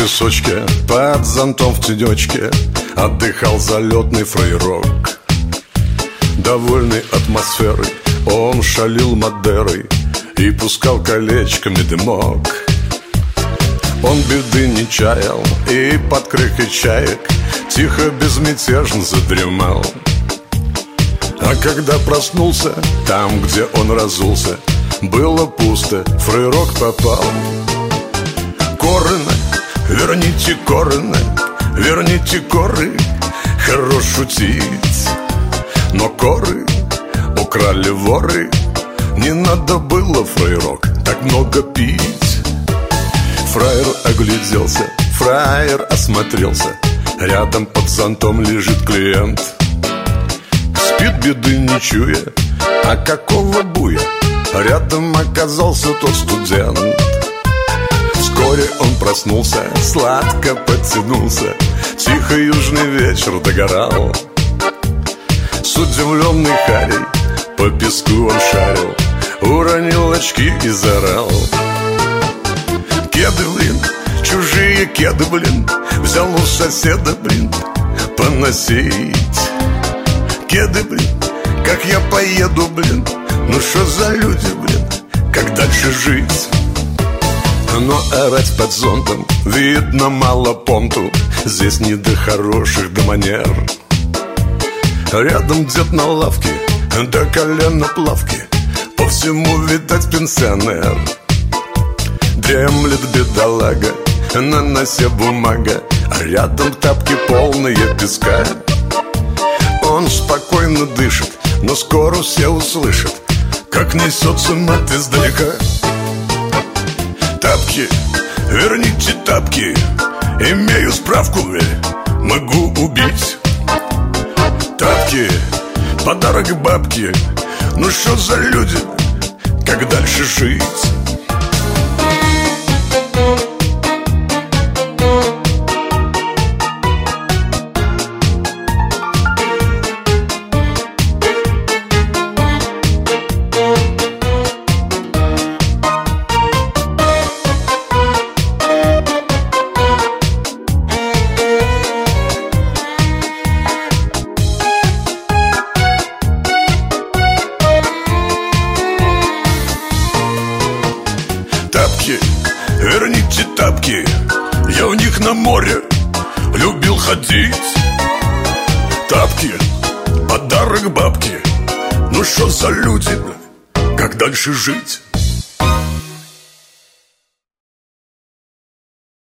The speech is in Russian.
песочке, под зонтом в тенечке отдыхал залетный фрейрок. Довольный атмосферой, он шалил Мадерой и пускал колечками дымок. Он беды не чаял и под крикой чаек тихо безмятежно задремал. А когда проснулся, там, где он разулся, было пусто, фрейрок попал. Короны, верните короны, верните коры. Хорош шутить, но коры украли воры. Не надо было, фрейрок, так много пить. Фраер огляделся, фраер осмотрелся. Рядом под зонтом лежит клиент. Спит, беды не чуя, а какого буя? Рядом оказался тот студент. Вскоре он проснулся, сладко потянулся. Тихо южный вечер догорал. С удивленной харей по песку он шарил, уронил очки и заорал. Кеды, блин, чужие кеды, блин, взял у соседа, блин, поносить. Кеды, блин, как я поеду, блин, ну что за люди, блин, как дальше жить? Но орать под зонтом видно мало понту. Здесь не до хороших, до манер. Рядом дед на лавке, до колена плавки, по всему, видать, пенсионер. Дремлет бедолага, на носе бумага, а рядом тапки полные песка. Он спокойно дышит, но скоро все услышат, как несется мат издалека. Тапки, верните тапки, имею справку, могу убить. Тапки, подарок бабки, ну что за люди, как дальше жить? Тапки, верните тапки, я в них на море любил ходить. Тапки, подарок бабки, ну что за люди, как дальше жить?